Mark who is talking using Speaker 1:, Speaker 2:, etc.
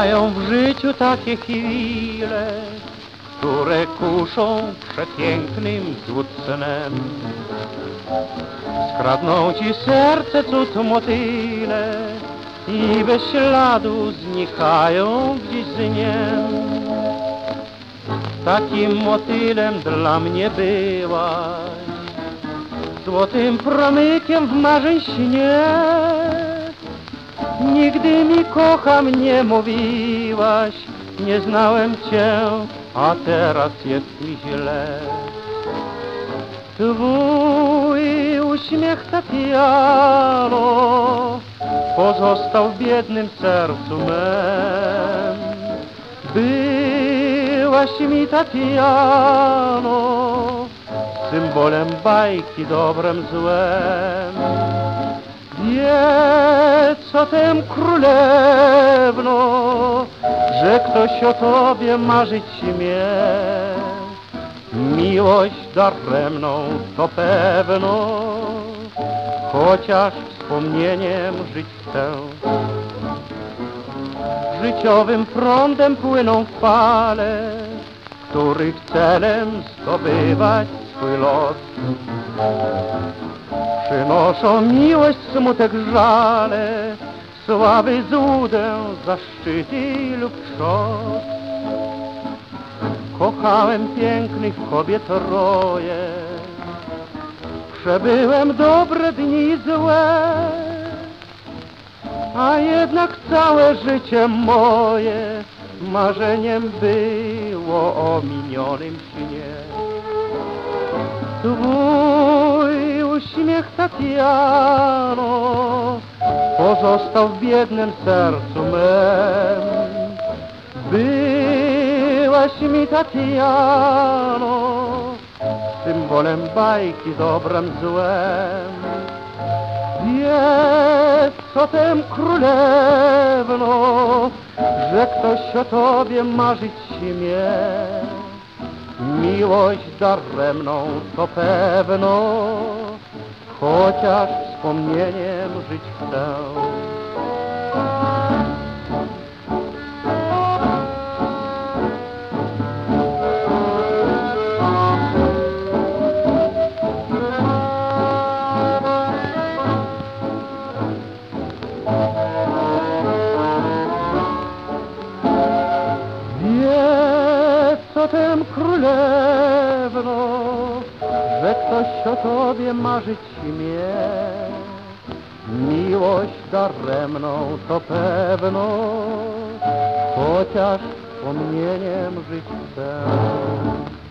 Speaker 1: Bywają w życiu takie chwile, które kuszą przepięknym cud snem. Skradną ci serce cud motyle i bez śladu znikają gdzieś z niem. Takim motylem dla mnie byłaś, złotym promykiem w marzeń śnie. Nigdy mi kocham nie mówiłaś, nie znałem cię, a teraz jest mi źle. Twój uśmiech, Tatiano, pozostał w biednym sercu mem. Byłaś mi, Tatiano, symbolem bajki, dobrem, złem. Wiedz o tym, królewno, że ktoś o tobie marzyć śmie. Miłość daremną to pewno, chociaż wspomnieniem żyć chcę. Życiowym prądem płyną fale, których celem zdobywać swój los. Przynoszą miłość, smutek, żale, sławy, złudę, zaszczyty lub trzos. Kochałem pięknych kobiet roje, przebyłem dobre dni i złe, a jednak całe życie moje marzeniem było o minionym śnie. Twój uśmiech, Tatiano, pozostał w biednym sercu mem. Byłaś mi, Tatiano, symbolem bajki, dobrem, złem. Wiedz o tym, królewno, że ktoś o tobie marzyć śmie. Miłość daremną to pewno, chociaż wspomnieniem żyć chcę. O tym, królewno, że ktoś o tobie marzyć śmie. Miłość daremną to pewno, chociaż wspomnieniem żyć chcę.